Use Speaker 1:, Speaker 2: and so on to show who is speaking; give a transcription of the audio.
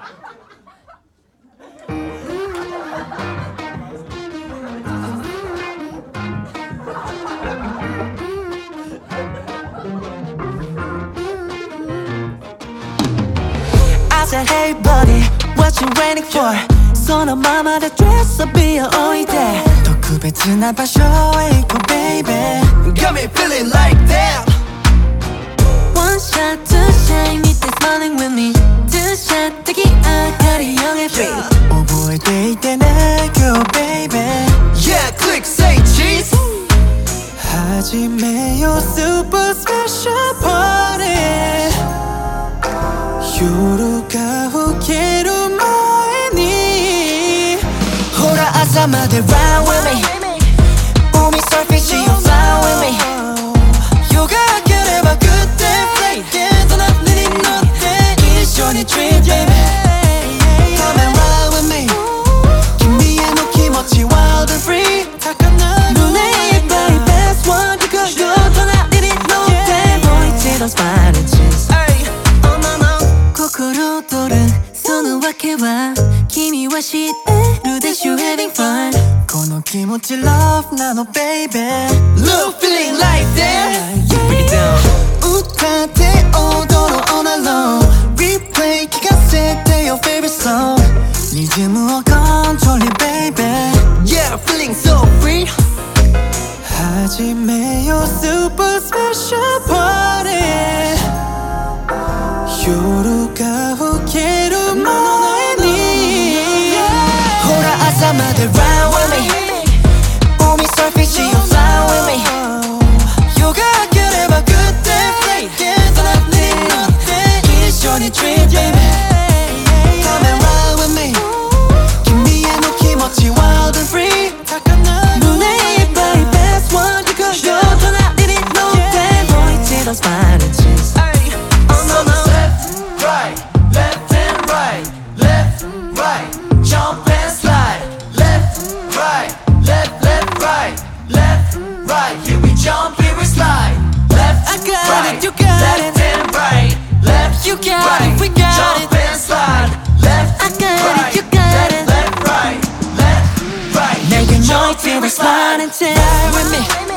Speaker 1: I said, hey buddy, what you waiting for? そのままで dress up ビア置いて特別な場所へ行こう baby
Speaker 2: Got me feeling like that.
Speaker 1: One shot, two shot, meet this morning with me Two shot, 敵明かりより free 覚えていてね今日 baby
Speaker 2: Yeah, click, say cheese.
Speaker 1: 始めよう super special party 夜が更ける前にほら朝まで ride with me 海サーフィンしよう fly with me 夜が明ければ good day flight 隣に乗って一緒に trip baby Come and ride with me 君への気持ち wild and free 高鳴る胸いっぱい best one to go go 隣に乗ってもう一度 spot and chase心躍るその訳は君は知ってるでしょ having fun この気持ち love なの baby
Speaker 2: Love feeling like that.
Speaker 1: Bring it down 歌って踊ろう all night long Replay 聞かせて your favorite song リズムをコントロール baby
Speaker 2: Yeah, feeling so free.
Speaker 1: 始めよう super special party 夜が更ける前にほら朝まで ride with me 海サーフィンしよう fly with me 夜が明ければ good day flight 隣に乗って一緒に trip baby Come and ride with me 君への気持ち wild and free 高鳴る胸いっぱい best one to go go 隣に乗ってもう一度 spot and chase
Speaker 2: Right, left and right, left, right, jump and slide. Left, right, left, right, left, right. Here we jump, here we slide. Left,
Speaker 1: I got
Speaker 2: right,
Speaker 1: it, you got
Speaker 2: left
Speaker 1: it.
Speaker 2: and right, left,
Speaker 1: You got
Speaker 2: right,
Speaker 1: it, we got
Speaker 2: jump
Speaker 1: it.
Speaker 2: and slide. Left,
Speaker 1: I got
Speaker 2: right,
Speaker 1: it, you got it.
Speaker 2: left, right, left, right. Here
Speaker 1: Make
Speaker 2: we
Speaker 1: a
Speaker 2: jump,
Speaker 1: noise,
Speaker 2: here
Speaker 1: feel
Speaker 2: we
Speaker 1: it, slide
Speaker 2: slide.
Speaker 1: and ride with me